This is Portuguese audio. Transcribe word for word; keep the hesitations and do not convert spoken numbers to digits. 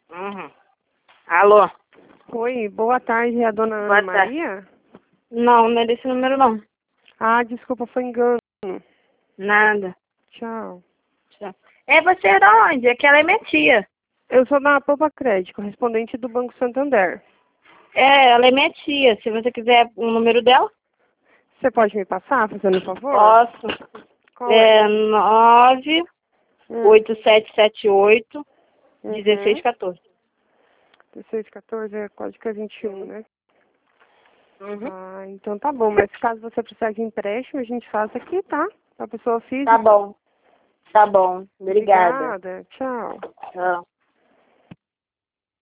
Uhum. Alô? Oi, boa tarde, é a dona Boa Ana tarde. Maria? Não, não é desse número não. Ah, desculpa, foi engano. Nada. Tchau. Tchau. É você é da onde? É que ela é minha tia. Eu sou da Poupa Crédito, correspondente do Banco Santander. É, ela é minha tia. Se você quiser o número dela, Você pode me passar, fazendo um favor? posso. Qual é? É nove Hum. oito sete sete oito Uhum. dezesseis quatorze. dezesseis, quatorze é código é vinte e um, né? Uhum. Ah, então tá bom, mas caso você precisar de empréstimo, a gente faz aqui, tá? A pessoa Tá física. bom. Tá bom. Obrigada. Obrigada, tchau. Tchau.